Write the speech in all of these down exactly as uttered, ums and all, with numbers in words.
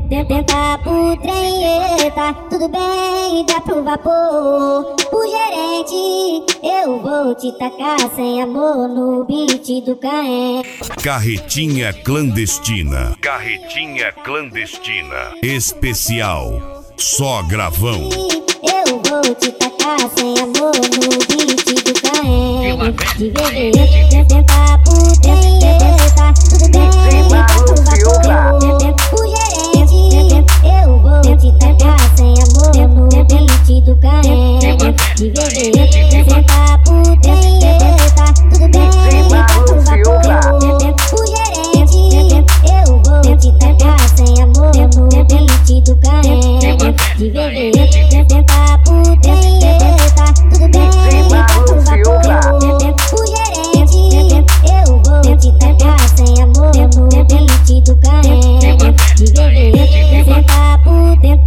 Tentar pro trem, eita, tudo bem, dá pro vapor. O gerente, eu vou te tacar sem amor no beat do Caen. Carretinha clandestina. Carretinha clandestina. Especial. Só gravão. Eu vou te tacar sem amor no beat do Caen. De bebê, tentar pro trem, eita, tudo bem, dá pro vapor. O gerente, eu vou te tacar sem amor no beat do Caen. De bebê, tentar pro trem, eita, tudo bem, dá pro vapor. O gerente, eu vou te tacar sem amor no beat do Caen. De bebê, tentar pro trem, eita, tudo bem, dá pro vapor. O gerente, eu vou te tacar sem amor no beat do Caen. De bebê, tentar pro trem,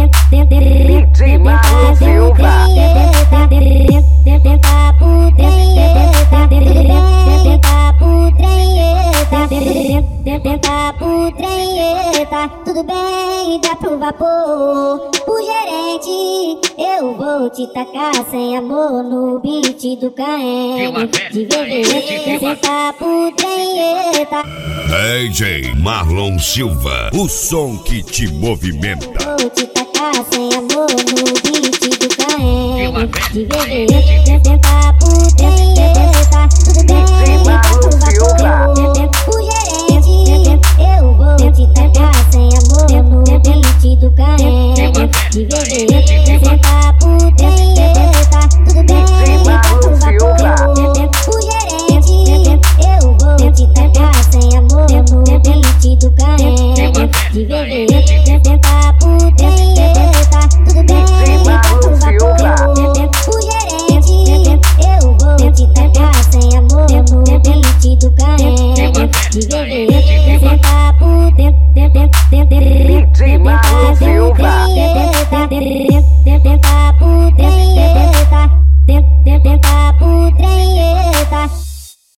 tentar pro trem, eita, tentar pro trem, eita, tentar pro trem, eita, tentar pro trem, eita, tudo bem, dá pro vapor. O gerente, eu vou te tacar sem amor no beat do Caen. De bebê, tentar pro trem, eita. D J Marlon Silva, o som que te movimenta. Vou te tacar sem amor no beat do Caen. De bebê, tentar pro trem, eita, tudo bem, dá pro vapor. O gerente, eu vou te tacar sem amor no beat do Caen. De bebê, tentar pro trem, eita, tudo bem, dá pro vapor. O gerente, eu vou te tacar sem amor no beat do Caen. De bebê, tentar pro trem, eita, tudo bem, dá pro vapor. O gerente, eu vou te tacar sem amor no beat do Caen. De bebê, tentar pro trem, tentar pro trem, eita,